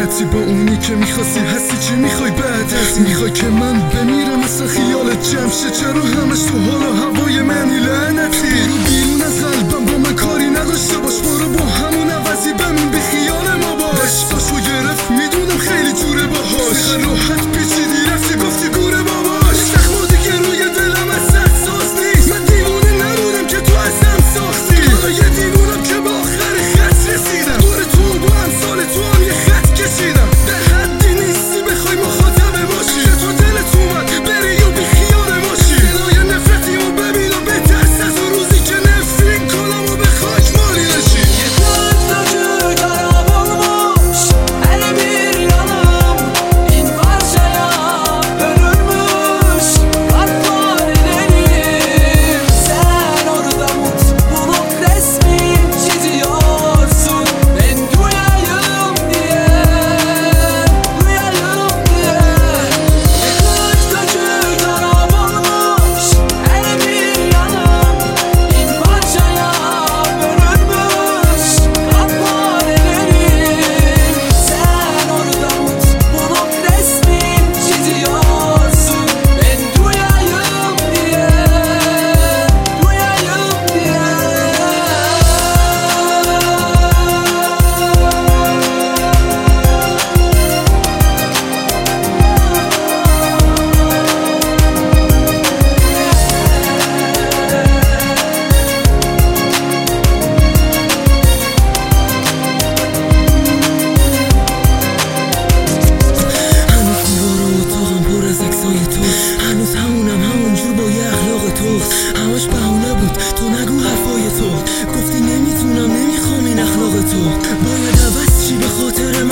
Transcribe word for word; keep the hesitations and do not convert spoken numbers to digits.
راحتی با اونی که میخواستی هستی چی میخوای بعد هستی میخوای که من بمیرم مثلا خیالت جمع شه چرا همش تو حال و هوای منی لعنتی برو بیرون از قلبم با من کاری نداشته باش برو با همون عوضی بمون بی خیال ما باش عشقاشو گرفت میدونم خیلی جوره باهاش چقدر راحت پیچیدی رفتی گفتی گوره باباش زخماتی که روی دلم از احساس نیست من دیوونه نبودم که تو ازم ساختی حالا یه دیوونم که با آخر خط رسیدم دور تو با امثال تو هم یه خط کشیدم در حدی نیستی بخوای مخاطبه باشی که تو دلت اومد بری و بی خیاله باشی صدای نفرتیمو ببین و بترس از اون روزی که نفرین کنم و به خاک مالی نشی هنوز همونم همونجور با یه اخلاق تو همش بهونه بود تو نگو حرفای تو گفتی نمیتونم نمیخوام این اخلاق تو باید عوض چی به خاطر